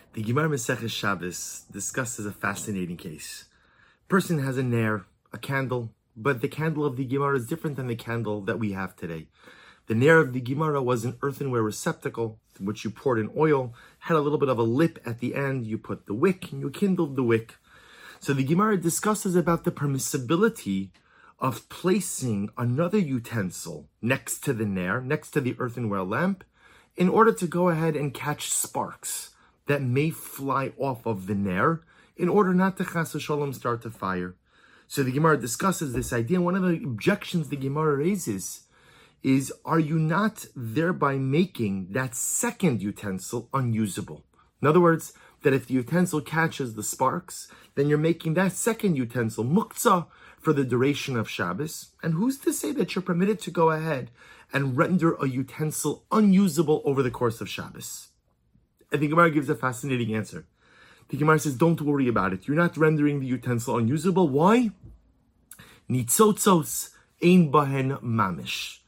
The Gemara Maseches Shabbos discusses a fascinating case. Person has a ner, a candle, but the candle of the Gemara is different than the candle that we have today. The ner of the Gemara was an earthenware receptacle, in which you poured in oil, had a little bit of a lip at the end, you put the wick, and you kindled the wick. So the Gemara discusses about the permissibility of placing another utensil next to the ner, next to the earthenware lamp, in order to go ahead and catch sparks that may fly off of the ner, in order not to chas v'sholom start a fire. So the Gemara discusses this idea, and one of the objections the Gemara raises is, are you not thereby making that second utensil unusable? In other words, that if the utensil catches the sparks, then you're making that second utensil muktzah for the duration of Shabbos. And who's to say that you're permitted to go ahead and render a utensil unusable over the course of Shabbos? And the Gemara gives a fascinating answer. The Gemara says, don't worry about it. You're not rendering the utensil unusable. Why? Nitzotzos ein bahen mamish.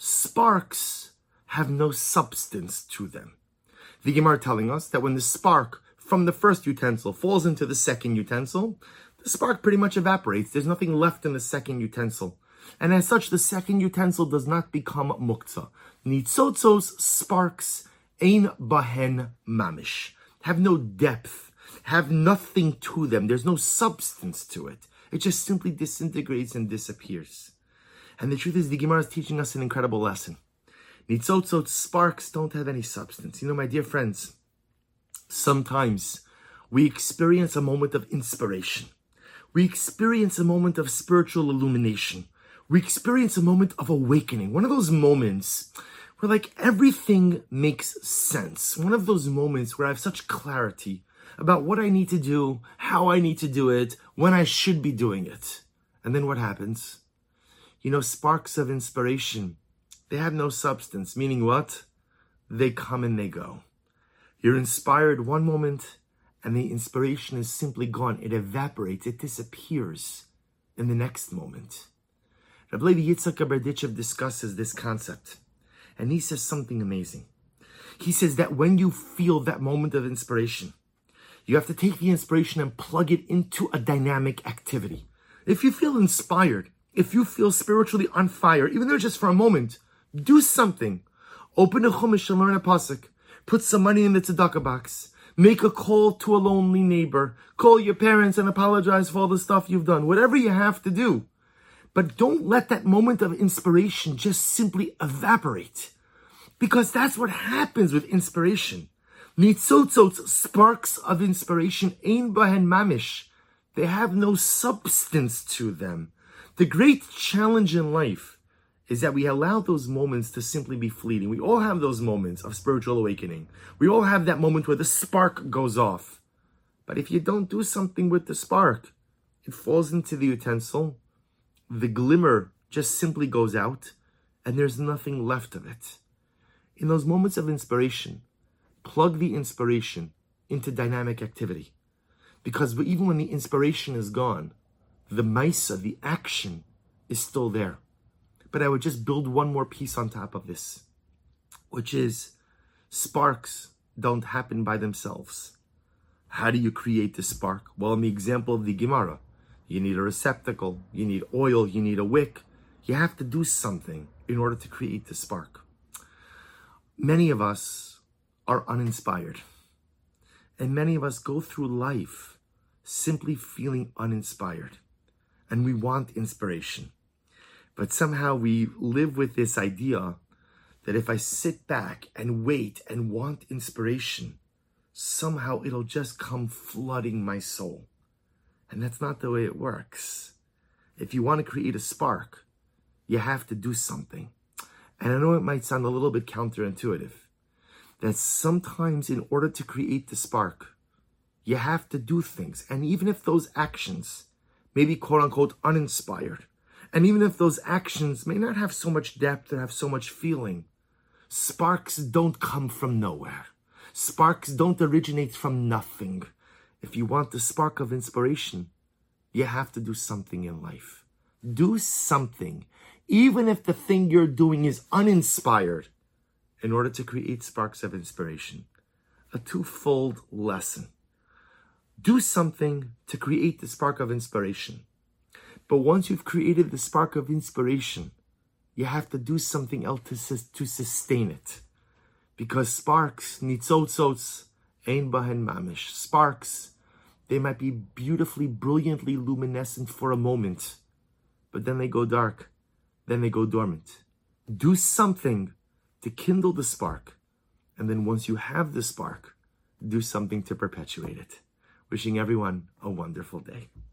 Sparks have no substance to them. The Gemara telling us that when the spark from the first utensil falls into the second utensil, the spark pretty much evaporates. There's nothing left in the second utensil. And as such, the second utensil does not become muktzah. Nitzotzos, sparks, ein bahen mamish, have no depth, have nothing to them. There's no substance to it. It just simply disintegrates and disappears. And the truth is, the Gemara is teaching us an incredible lesson. Nitzotzot, sparks, don't have any substance. You know, my dear friends, sometimes we experience a moment of inspiration. We experience a moment of spiritual illumination. We experience a moment of awakening. One of those moments where like everything makes sense. One of those moments where I have such clarity about what I need to do, how I need to do it, when I should be doing it. And then what happens? You know, sparks of inspiration, they have no substance. Meaning what? They come and they go. You're inspired one moment, and the inspiration is simply gone. It evaporates. It disappears in the next moment. Rabbi Levi Yitzchak Berditchev discusses this concept, and he says something amazing. He says that when you feel that moment of inspiration, you have to take the inspiration and plug it into a dynamic activity. If you feel inspired, if you feel spiritually on fire, even though just for a moment, do something. Open a chumash and learn a pasuk. Put some money in the tzedakah box. Make a call to a lonely neighbor. Call your parents and apologize for all the stuff you've done. Whatever you have to do. But don't let that moment of inspiration just simply evaporate. Because that's what happens with inspiration. Nitzotzot, sparks of inspiration, ein bahen mamish. They have no substance to them. The great challenge in life is that we allow those moments to simply be fleeting. We all have those moments of spiritual awakening. We all have that moment where the spark goes off. But if you don't do something with the spark, it falls into the utensil, the glimmer just simply goes out, and there's nothing left of it. In those moments of inspiration, plug the inspiration into dynamic activity. Because even when the inspiration is gone, the maisa, the action, is still there. But I would just build one more piece on top of this, which is sparks don't happen by themselves. How do you create the spark? Well, in the example of the Gemara, you need a receptacle, you need oil, you need a wick. You have to do something in order to create the spark. Many of us are uninspired. And many of us go through life simply feeling uninspired. And we want inspiration. But somehow we live with this idea that if I sit back and wait and want inspiration, somehow it'll just come flooding my soul. And that's not the way it works. If you want to create a spark, you have to do something. And I know it might sound a little bit counterintuitive, that sometimes in order to create the spark, you have to do things. And even if those actions may be quote-unquote uninspired, and even if those actions may not have so much depth or have so much feeling, sparks don't come from nowhere. Sparks don't originate from nothing. If you want the spark of inspiration, you have to do something in life. Do something, even if the thing you're doing is uninspired, in order to create sparks of inspiration. a twofold lesson. Do something to create the spark of inspiration. But once you've created the spark of inspiration, you have to do something else to sustain it. Because sparks, nitzotzos, ein bahen mamish. Sparks, they might be beautifully, brilliantly luminescent for a moment, but then they go dark, then they go dormant. Do something to kindle the spark, and then once you have the spark, do something to perpetuate it. Wishing everyone a wonderful day.